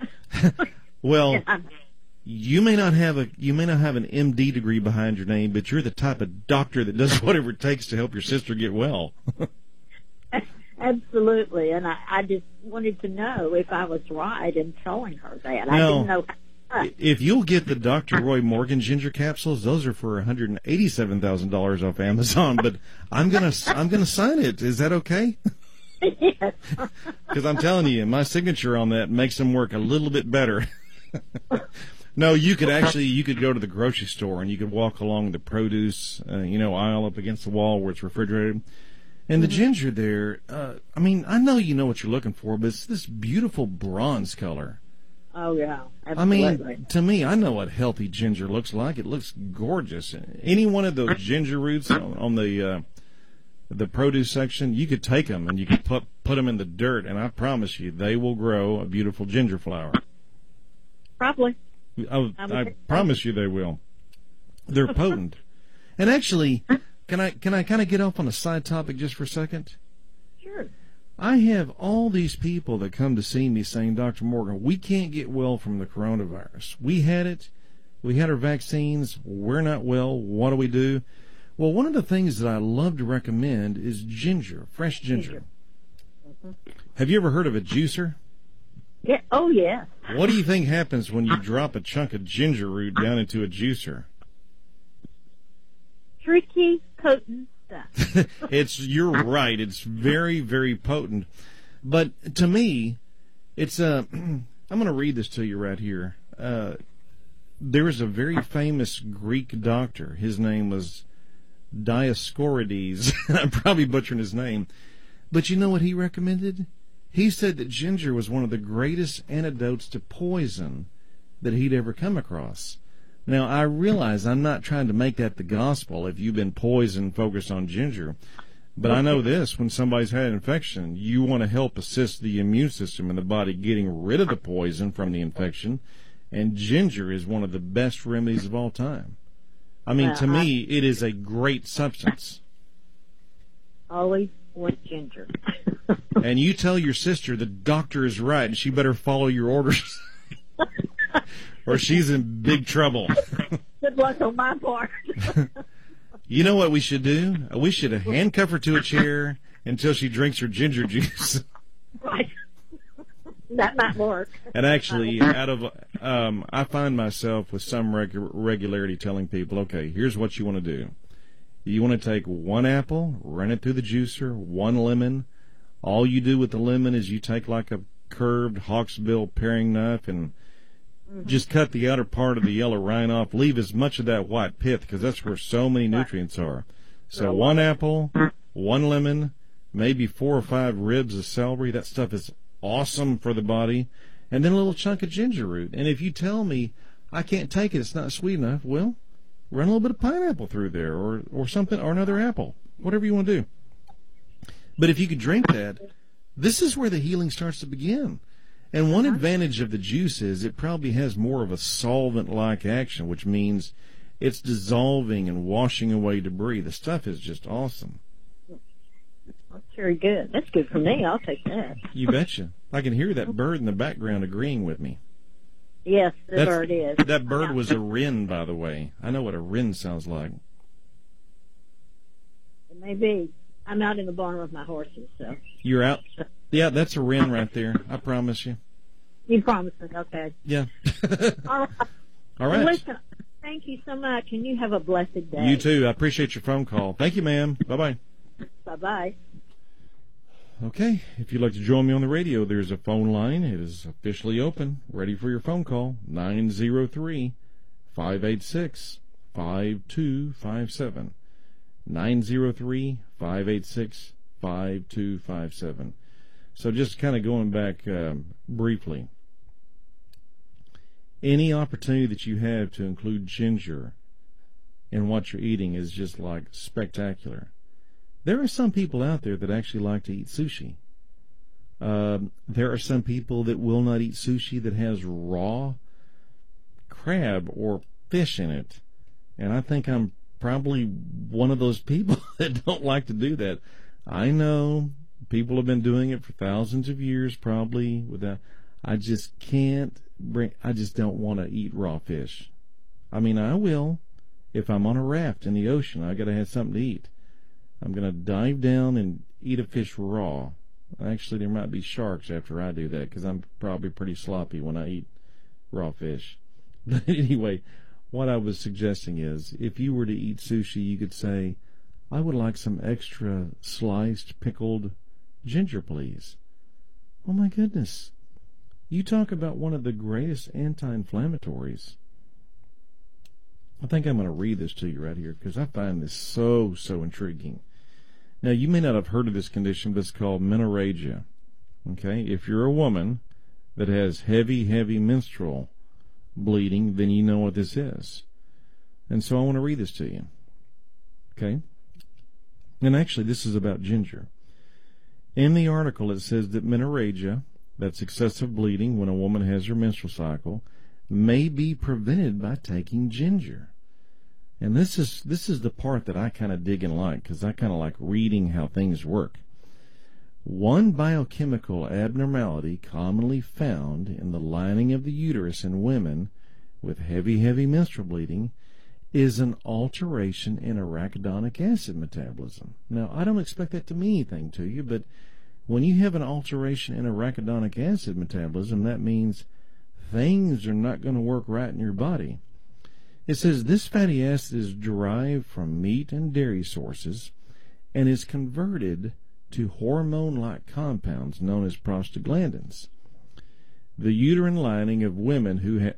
Well, you may not have a you may not have an M D degree behind your name, but you're the type of doctor that does whatever it takes to help your sister get well. Absolutely, and I, I just wanted to know if I was right in telling her that. I Now, didn't know how. If you'll get the Doctor Roy Morgan ginger capsules, those are for one hundred eighty-seven thousand dollars off Amazon. But I'm gonna I'm gonna sign it. Is that okay? Yes. Because I'm telling you, my signature on that makes them work a little bit better. No, you could actually you could go to the grocery store and you could walk along the produce uh, you know aisle up against the wall where it's refrigerated. And the ginger there, uh, I mean, I know you know what you're looking for, but it's this beautiful bronze color. Oh, yeah, absolutely. I mean, to me, I know what healthy ginger looks like. It looks gorgeous. Any one of those ginger roots on, on the uh, the produce section, you could take them and you could put, put them in the dirt, and I promise you, they will grow a beautiful ginger flower. Probably. I, I promise you they will. They're potent. And actually... Can I can I kind of get off on a side topic just for a second? Sure. I have all these people that come to see me saying, Doctor Morgan, we can't get well from the coronavirus. We had it. We had our vaccines. We're not well. What do we do? Well, one of the things that I love to recommend is ginger, fresh ginger. ginger. Mm-hmm. Have you ever heard of a juicer? Yeah. Oh, yeah. What do you think happens when you drop a chunk of ginger root down into a juicer? Tricky, potent stuff. It's you're right. It's very, very potent. But to me, it's a. I'm going to read this to you right here. Uh, there was a very famous Greek doctor. His name was Dioscorides. I'm probably butchering his name. But you know what he recommended? He said that ginger was one of the greatest antidotes to poison that he'd ever come across. Now, I realize I'm not trying to make that the gospel if you've been poisoned, focused on ginger. But I know this, when somebody's had an infection, you want to help assist the immune system in the body getting rid of the poison from the infection, and ginger is one of the best remedies of all time. I mean, to me, it is a great substance. Always want ginger. And you tell your sister the doctor is right, and she better follow your orders. Or she's in big trouble. Good luck on my part. You know what we should do? We should handcuff her to a chair until she drinks her ginger juice. Right. That might work. And actually, out of um, I find myself with some regu- regularity telling people, okay, here's what you want to do. You want to take one apple, run it through the juicer, one lemon. All you do with the lemon is you take like a curved hawksbill paring knife and just cut the outer part of the yellow rind off. Leave as much of that white pith because that's where so many nutrients are. So one apple, one lemon, maybe four or five ribs of celery. That stuff is awesome for the body. And then a little chunk of ginger root. And if you tell me I can't take it, it's not sweet enough, well, run a little bit of pineapple through there, or, or something, or another apple, whatever you want to do. But if you could drink that, this is where the healing starts to begin. And one advantage of the juice is it probably has more of a solvent-like action, which means it's dissolving and washing away debris. The stuff is just awesome. That's very good. That's good for me. I'll take that. You betcha. I can hear that bird in the background agreeing with me. Yes, the That's, bird is. That bird was a wren, by the way. I know what a wren sounds like. It may be. I'm out in the barn with my horses, so. You're out? Yeah, that's a wren right there. I promise you. You promised me. Okay. Yeah. All right. All right. Well, listen, thank you so much, and you have a blessed day. You too. I appreciate your phone call. Thank you, ma'am. Bye-bye. Bye-bye. Okay, if you'd like to join me on the radio, there's a phone line. It is officially open, ready for your phone call, nine zero three, five eight six, five two five seven, nine zero three, five eight six, five two five seven. So just kind of going back um, briefly, any opportunity that you have to include ginger in what you're eating is just like spectacular. There are some people out there that actually like to eat sushi. Um, there are some people that will not eat sushi that has raw crab or fish in it. And I think I'm probably one of those people that don't like to do that. I know people have been doing it for thousands of years, probably without. I just can't bring. I just don't want to eat raw fish. I mean, I will if I'm on a raft in the ocean. I got to have something to eat. I'm going to dive down and eat a fish raw. Actually, there might be sharks after I do that because I'm probably pretty sloppy when I eat raw fish. But anyway, what I was suggesting is if you were to eat sushi, you could say, I would like some extra sliced, pickled ginger, please. Oh, my goodness. You talk about one of the greatest anti-inflammatories. I think I'm going to read this to you right here because I find this so, so intriguing. Now, you may not have heard of this condition, but it's called menorrhagia. Okay? If you're a woman that has heavy, heavy menstrual bleeding, then you know what this is. And so I want to read this to you. Okay? And actually, this is about ginger. In the article, it says that menorrhagia, that's excessive bleeding when a woman has her menstrual cycle, may be prevented by taking ginger. And this is this is the part that I kind of dig and like, because I kind of like reading how things work. One biochemical abnormality commonly found in the lining of the uterus in women with heavy, heavy menstrual bleeding is an alteration in arachidonic acid metabolism. Now, I don't expect that to mean anything to you, but when you have an alteration in arachidonic acid metabolism, that means things are not going to work right in your body. It says this fatty acid is derived from meat and dairy sources and is converted to hormone-like compounds known as prostaglandins. The uterine lining of women who have...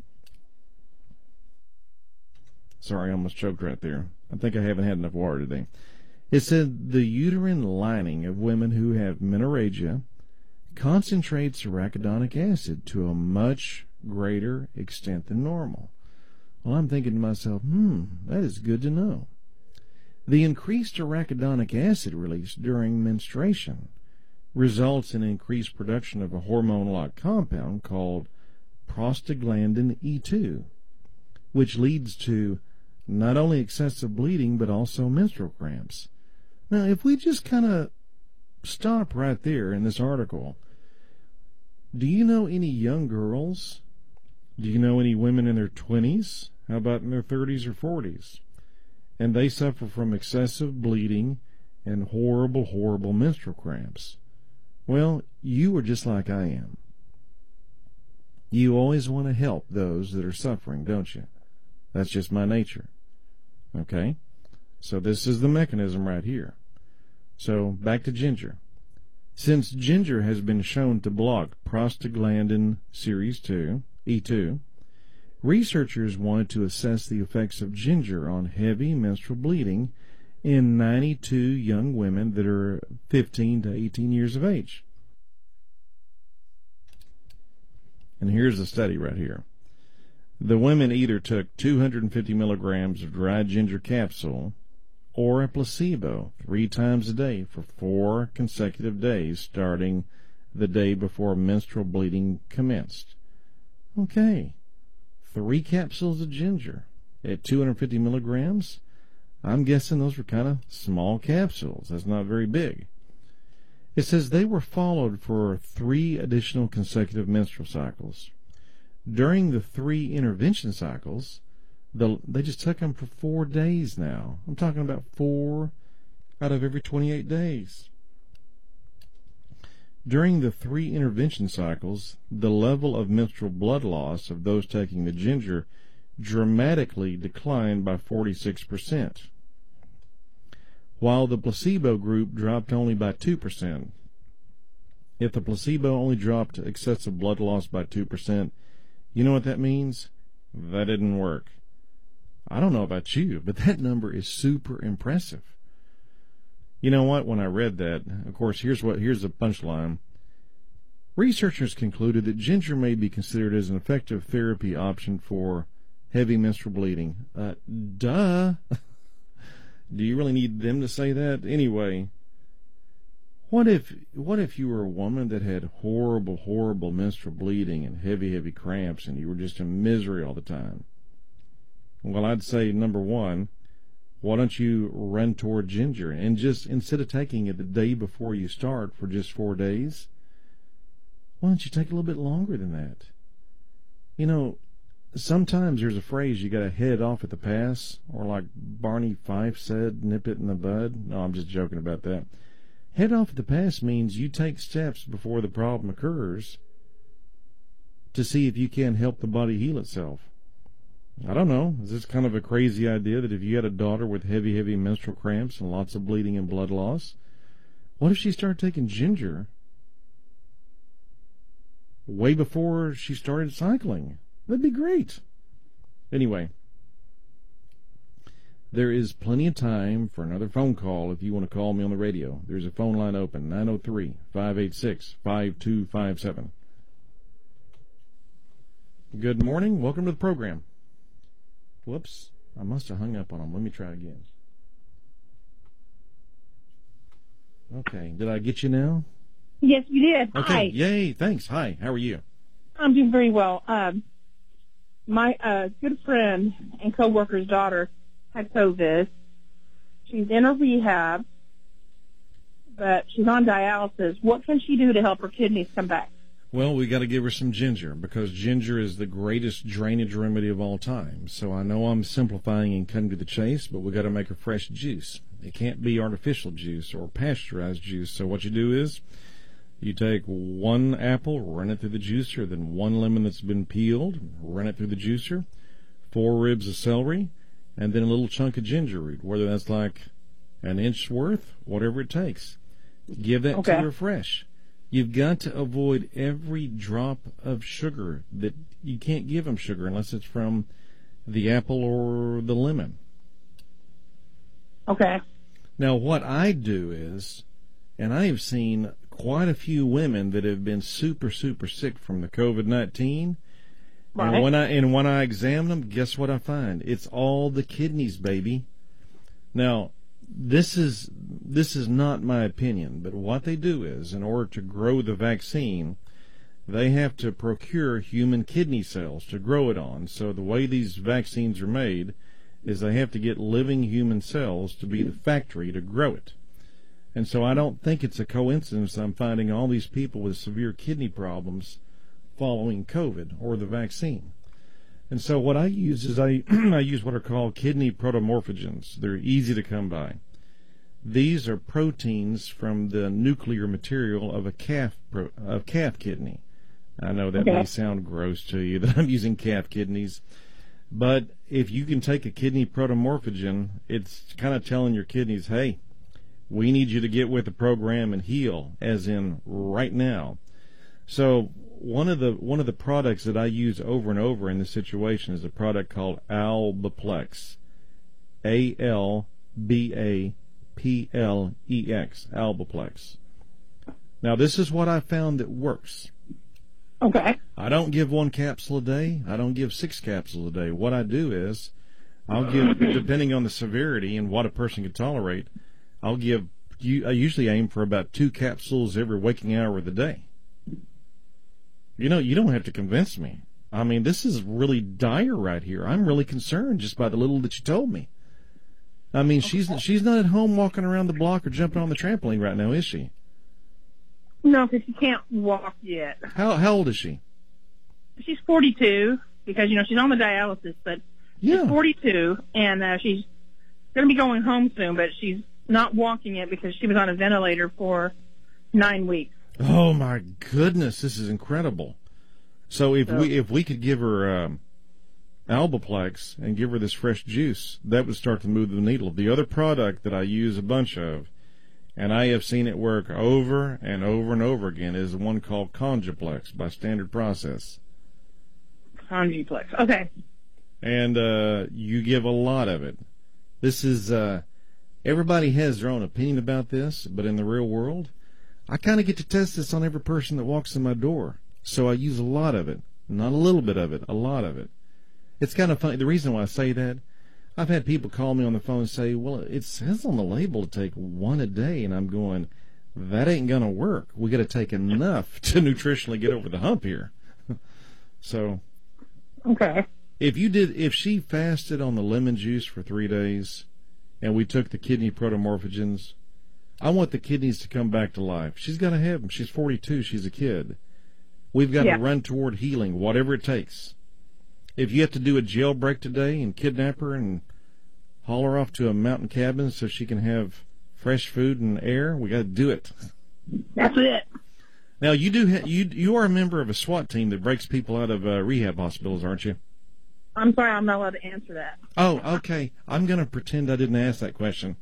Sorry, I almost choked right there. I think I haven't had enough water today. It said the uterine lining of women who have menorrhagia concentrates arachidonic acid to a much greater extent than normal. Well, I'm thinking to myself, hmm, that is good to know. The increased arachidonic acid release during menstruation results in increased production of a hormone-like compound called prostaglandin E two, which leads to not only excessive bleeding but also menstrual cramps. Now, if we just kind of stop right there in this article, do you know any young girls? Do you know any women in their twenties? How about in their thirties or forties? And they suffer from excessive bleeding and horrible, horrible menstrual cramps. Well, you are just like I am. You always want to help those that are suffering, don't you? That's just my nature. Okay? So this is the mechanism right here. So back to ginger. Since ginger has been shown to block prostaglandin series two, E two, researchers wanted to assess the effects of ginger on heavy menstrual bleeding in ninety-two young women that are fifteen to eighteen years of age. And here's the study right here. The women either took two hundred fifty milligrams of dried ginger capsule or a placebo three times a day for four consecutive days, starting the day before menstrual bleeding commenced. Okay, three capsules of ginger at two hundred fifty milligrams. I'm guessing those were kind of small capsules. That's not very big. It says they were followed for three additional consecutive menstrual cycles. During the three intervention cycles, the, they just took them for four days now. I'm talking about four out of every twenty-eight days. During the three intervention cycles, the level of menstrual blood loss of those taking the ginger dramatically declined by forty-six percent, while the placebo group dropped only by two percent. If the placebo only dropped excessive blood loss by two percent, you know what that means? That didn't work. I don't know about you, but that number is super impressive. You know what? When I read that, of course, here's what here's the punchline. Researchers concluded that ginger may be considered as an effective therapy option for heavy menstrual bleeding. Uh, duh. Do you really need them to say that? Anyway, what if what if you were a woman that had horrible, horrible menstrual bleeding and heavy, heavy cramps, and you were just in misery all the time? Well, I'd say, number one, why don't you run toward ginger and just, instead of taking it the day before you start for just four days, why don't you take a little bit longer than that? You know, sometimes there's a phrase, you got to head off at the pass, or like Barney Fife said, nip it in the bud. No, I'm just joking about that. Head off at the pass means you take steps before the problem occurs to see if you can help the body heal itself. I don't know. Is this kind of a crazy idea that if you had a daughter with heavy, heavy menstrual cramps and lots of bleeding and blood loss, what if she started taking ginger way before she started cycling? That'd be great. Anyway, there is plenty of time for another phone call if you want to call me on the radio. There's a phone line open, nine oh three, five eight six, five two five seven. Good morning. Welcome to the program. Whoops. I must have hung up on them. Let me try again. Okay. Did I get you now? Yes, you did. Okay. Hi. Yay. Thanks. Hi. How are you? I'm doing very well. Um, my uh, good friend and coworker's daughter had COVID. She's in a rehab, but she's on dialysis. What can she do to help her kidneys come back? Well, we got to give her some ginger, because ginger is the greatest drainage remedy of all time. So I know I'm simplifying and cutting to the chase, but we got to make a fresh juice. It can't be artificial juice or pasteurized juice. So what you do is you take one apple, run it through the juicer, then one lemon that's been peeled, run it through the juicer, four ribs of celery, and then a little chunk of ginger root, whether that's like an inch worth, whatever it takes. Give that Okay. to her fresh. You've got to avoid every drop of sugar. That you can't give them sugar unless it's from the apple or the lemon. Okay. Now, what I do is, and I have seen quite a few women that have been super, super sick from the COVID nineteen. Right. And when I and when I examine them, guess what I find? It's all the kidneys, baby. Now, this is this is not my opinion, but what they do is, in order to grow the vaccine, they have to procure human kidney cells to grow it on. So the way these vaccines are made is they have to get living human cells to be the factory to grow it. And so I don't think it's a coincidence I'm finding all these people with severe kidney problems following COVID or the vaccine. And so what I use is I, I use what are called kidney protomorphogens. They're easy to come by. These are proteins from the nuclear material of a calf pro, of calf kidney. I know that Okay. may sound gross to you that I'm using calf kidneys, but if you can take a kidney protomorphogen, it's kind of telling your kidneys, hey, we need you to get with the program and heal, as in right now. So one of the one of the products that I use over and over in this situation is a product called Alboplex, A L B A P L E X, Alboplex. Now, this is what I found that works. Okay. I don't give one capsule a day. I don't give six capsules a day. What I do is I'll give, depending on the severity and what a person can tolerate, I'll give, I usually aim for about two capsules every waking hour of the day. You know, you don't have to convince me. I mean, this is really dire right here. I'm really concerned just by the little that you told me. I mean, she's she's not at home walking around the block or jumping on the trampoline right now, is she? No, because she can't walk yet. How how old is she? She's forty-two because, you know, she's on the dialysis, but Yeah. she's forty-two, and uh, she's going to be going home soon, but she's not walking yet because she was on a ventilator for nine weeks. Oh, my goodness. This is incredible. So if So- we if we could give her um, Alboplex and give her this fresh juice, that would start to move the needle. The other product that I use a bunch of, and I have seen it work over and over and over again, is the one called Conjuplex by Standard Process. Conjuplex. Okay. And uh, you give a lot of it. This is, uh, everybody has their own opinion about this, but in the real world, I kind of get to test this on every person that walks in my door. So I use a lot of it. Not a little bit of it, a lot of it. It's kind of funny. The reason why I say that, I've had people call me on the phone and say, well, it says on the label to take one a day, and I'm going, that ain't going to work. We got to take enough to nutritionally get over the hump here. So Okay. if you did, if she fasted on the lemon juice for three days and we took the kidney protomorphogens, I want the kidneys to come back to life. She's got to have them. She's forty-two. She's a kid. We've got Yeah. to run toward healing, whatever it takes. If you have to do a jailbreak today and kidnap her and haul her off to a mountain cabin so she can have fresh food and air, we got to do it. That's it. Now, you do ha- you you are a member of a SWAT team that breaks people out of uh, rehab hospitals, aren't you? I'm sorry, I'm not allowed to answer that. Oh, okay. I'm going to pretend I didn't ask that question.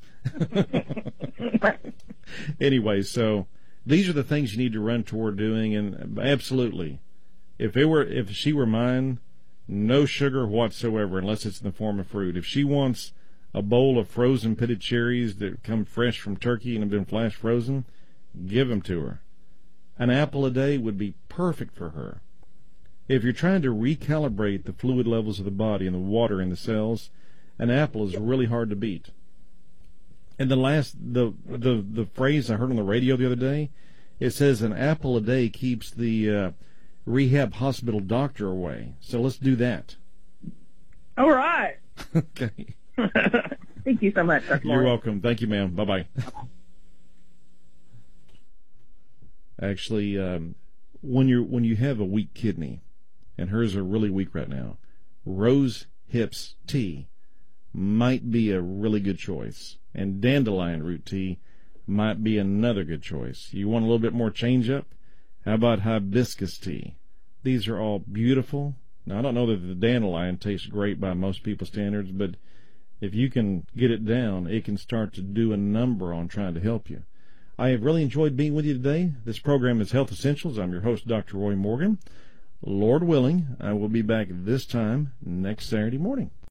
Anyway, so these are the things you need to run toward doing, and absolutely, if it were if she were mine, no sugar whatsoever unless it's in the form of fruit. If she wants a bowl of frozen pitted cherries that come fresh from Turkey and have been flash frozen, give them to her. An apple a day would be perfect for her. If you're trying to recalibrate the fluid levels of the body and the water in the cells, an apple is really hard to beat. And the last, the the the phrase I heard on the radio the other day, it says an apple a day keeps the uh, rehab hospital doctor away. So let's do that. All right. Okay. Thank you so much, Doctor You're Moore. welcome. Thank you, ma'am. Bye-bye. Actually, um, when you when you have a weak kidney, and hers are really weak right now, rose hips tea might be a really good choice, and dandelion root tea might be another good choice. You want a little bit more change up? How about hibiscus tea? These are all beautiful. Now, I don't know that the dandelion tastes great by most people's standards, but if you can get it down, it can start to do a number on trying to help you. I have really enjoyed being with you today. This program is Health Essentials. I'm your host, Doctor Roy Morgan. Lord willing, I will be back this time next Saturday morning.